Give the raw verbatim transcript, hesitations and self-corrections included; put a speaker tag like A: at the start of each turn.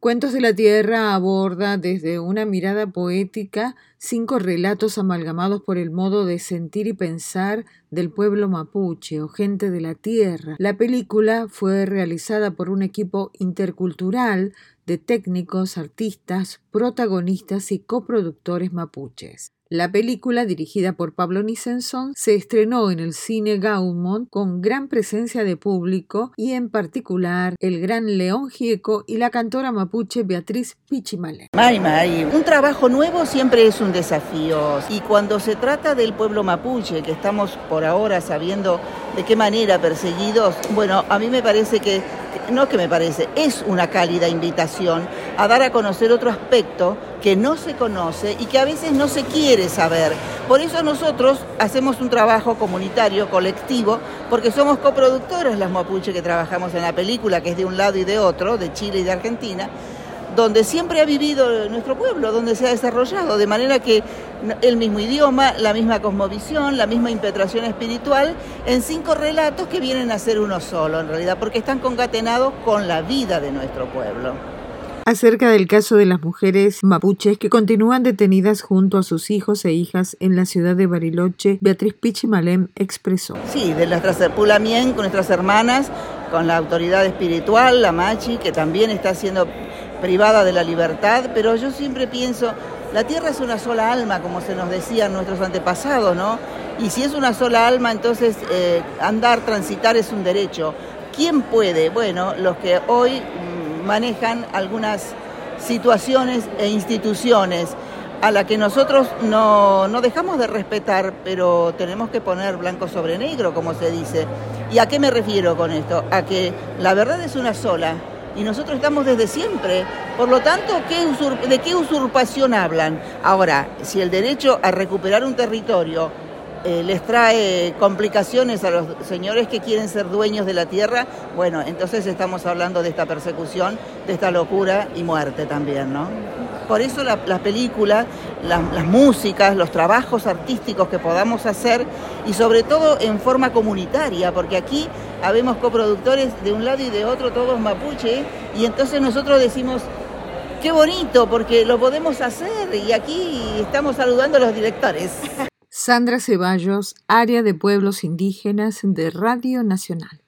A: Cuentos de la Tierra aborda desde una mirada poética cinco relatos amalgamados por el modo de sentir y pensar del pueblo mapuche o gente de la tierra. La película fue realizada por un equipo intercultural de técnicos, artistas, protagonistas y coproductores mapuches. La película, dirigida por Pablo Nicensón, se estrenó en el Cine Gaumont con gran presencia de público y en particular el gran León Gieco y la cantora mapuche Beatriz Pichimalén.
B: May, may. Un trabajo nuevo siempre es un desafío, y cuando se trata del pueblo mapuche, que estamos por ahora sabiendo de qué manera perseguidos, bueno, a mí me parece que, no que me parece, es una cálida invitación a dar a conocer otro aspecto que no se conoce y que a veces no se quiere saber. Por eso nosotros hacemos un trabajo comunitario, colectivo, porque somos coproductoras las mapuche que trabajamos en la película, que es de un lado y de otro, de Chile y de Argentina, donde siempre ha vivido nuestro pueblo, donde se ha desarrollado, de manera que el mismo idioma, la misma cosmovisión, la misma impetración espiritual, en cinco relatos que vienen a ser uno solo, en realidad, porque están concatenados con la vida de nuestro pueblo.
A: Acerca del caso de las mujeres mapuches que continúan detenidas junto a sus hijos e hijas en la ciudad de Bariloche, Beatriz Pichimalén expresó.
B: Sí, de nuestras Pulamien, con nuestras hermanas, con la autoridad espiritual, la Machi, que también está siendo privada de la libertad, pero yo siempre pienso, la tierra es una sola alma, como se nos decían nuestros antepasados, ¿no? Y si es una sola alma, entonces eh, andar, transitar es un derecho. ¿Quién puede? Bueno, los que hoy manejan algunas situaciones e instituciones a las que nosotros no, no dejamos de respetar, pero tenemos que poner blanco sobre negro, como se dice. ¿Y a qué me refiero con esto? A que la verdad es una sola y nosotros estamos desde siempre. Por lo tanto, ¿qué usurp- ¿de qué usurpación hablan? Ahora, si el derecho a recuperar un territorio Eh, les trae complicaciones a los señores que quieren ser dueños de la tierra, bueno, entonces estamos hablando de esta persecución, de esta locura y muerte también, ¿no? Por eso la, la película, la, las músicas, los trabajos artísticos que podamos hacer y sobre todo en forma comunitaria, porque aquí habemos coproductores de un lado y de otro, todos mapuche, y entonces nosotros decimos, qué bonito, porque lo podemos hacer y aquí estamos saludando a los directores.
A: Sandra Ceballos, Área de Pueblos Indígenas de Radio Nacional.